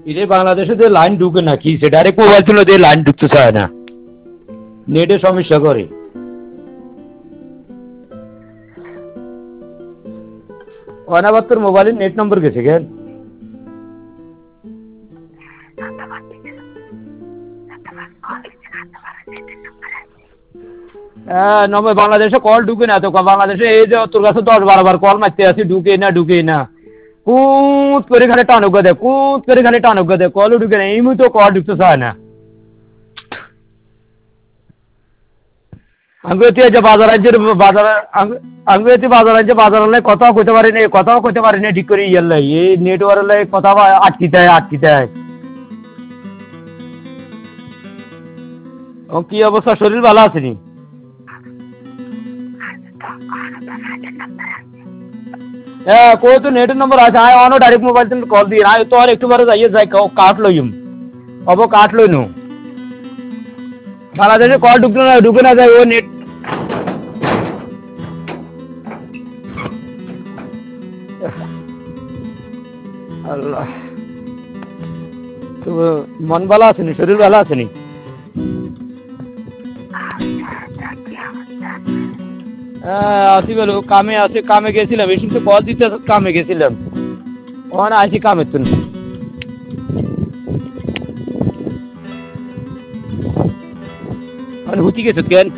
ইরে বাংলাদেশে যে লাইন ঢুকে না কি সে ডাইরেক্ট মোবাইল ছিল দিয়ে লাইন ঢুকতে চায় না, নেটের সমস্যা করে। অনাবার তোর মোবাইলের নেট নম্বর গেছে কেন? নম্বর বাংলাদেশে কল ঢুকে না তো, বাংলাদেশে এই যে তোর কাছে 10-12 বার কল মারতে আছি, ঢুকে না কুত করে খালি টানুক দে, কুত করে খালি টানুক দে, কলও ঢুকে না, এই মুহূর্তে কল ঢুকতে চায় না। কথাও কইতে পারি না ঠিক করে ইয়ার লাই এই নেটওয়ার্ক লাই কথা আটকিতে হয়। ও কি অবস্থা, শরীর ভালো আছে নি? হ্যাঁ কো তো নেটের নম্বর আছে, আয় অনো ডাইরেক্ট মোবাইল থেকে কল দিয়ে আয় তো, আর একটু বারে যাইয়ে যাই কাট লইম অব কাট লই নো। বাংলাদেশে কল ঢুকে না যায় ও নেট। আল্লাহ, তো মন ভালো আছে নি, শরীর ভালো আছে নি? হ্যাঁ আসি বলো, কামে গেছিলাম, এই তো কল দিতে কামে গেছিলাম, ওখানে আসি কামের তো মানে হুতি গেছো কেন?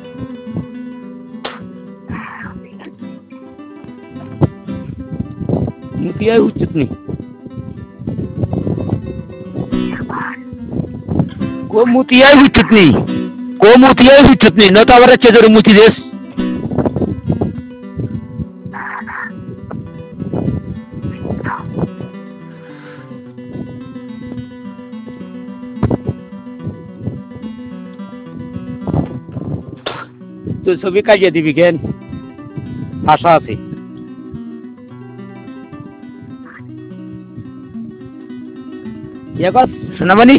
মুতিয়াই হুচ্ছিস নি? মুতিয়াই হুচ্ছিস নি, না তো আবার চেজরে মুতি দেশ। তুই ছবি কাজিয়ে দিবি কেন? আশা আছে। সোনামণি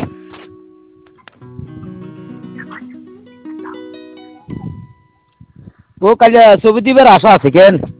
ও কাজে ছবি দিবার আশা আছে কেন?